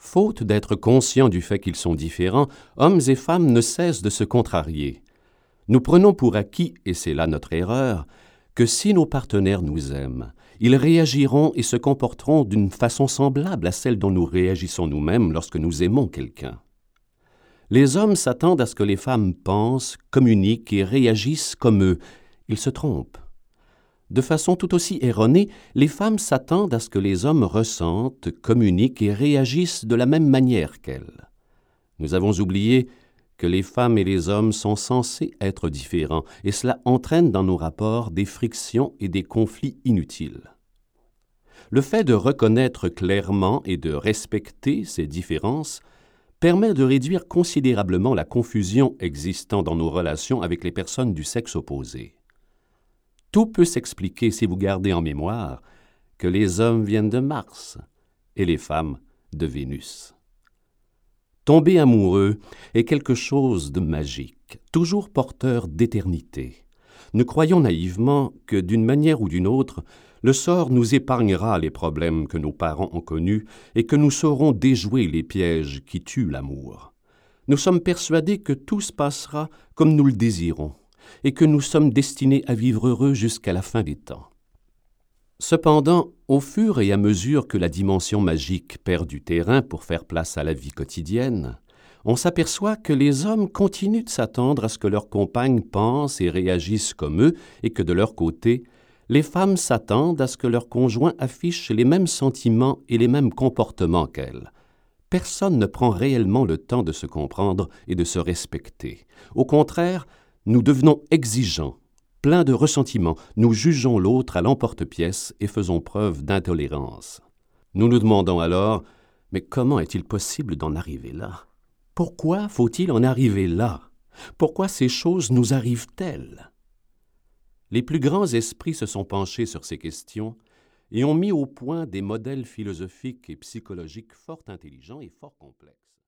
Faute d'être conscients du fait qu'ils sont différents, hommes et femmes ne cessent de se contrarier. Nous prenons pour acquis, et c'est là notre erreur, que si nos partenaires nous aiment, ils réagiront et se comporteront d'une façon semblable à celle dont nous réagissons nous-mêmes lorsque nous aimons quelqu'un. Les hommes s'attendent à ce que les femmes pensent, communiquent et réagissent comme eux. Ils se trompent. De façon tout aussi erronée, les femmes s'attendent à ce que les hommes ressentent, communiquent et réagissent de la même manière qu'elles. Nous avons oublié que les femmes et les hommes sont censés être différents, et cela entraîne dans nos rapports des frictions et des conflits inutiles. Le fait de reconnaître clairement et de respecter ces différences permet de réduire considérablement la confusion existant dans nos relations avec les personnes du sexe opposé. Tout peut s'expliquer si vous gardez en mémoire que les hommes viennent de Mars et les femmes de Vénus. Tomber amoureux est quelque chose de magique, toujours porteur d'éternité. Nous croyons naïvement que, d'une manière ou d'une autre, le sort nous épargnera les problèmes que nos parents ont connus et que nous saurons déjouer les pièges qui tuent l'amour. Nous sommes persuadés que tout se passera comme nous le désirons et que nous sommes destinés à vivre heureux jusqu'à la fin des temps. Cependant, au fur et à mesure que la dimension magique perd du terrain pour faire place à la vie quotidienne, on s'aperçoit que les hommes continuent de s'attendre à ce que leurs compagnes pensent et réagissent comme eux et que de leur côté, les femmes s'attendent à ce que leurs conjoints affichent les mêmes sentiments et les mêmes comportements qu'elles. Personne ne prend réellement le temps de se comprendre et de se respecter. Au contraire, nous devenons exigeants, pleins de ressentiment, nous jugeons l'autre à l'emporte-pièce et faisons preuve d'intolérance. Nous nous demandons alors, mais comment est-il possible d'en arriver là? Pourquoi faut-il en arriver là? Pourquoi ces choses nous arrivent-elles? Les plus grands esprits se sont penchés sur ces questions et ont mis au point des modèles philosophiques et psychologiques fort intelligents et fort complexes.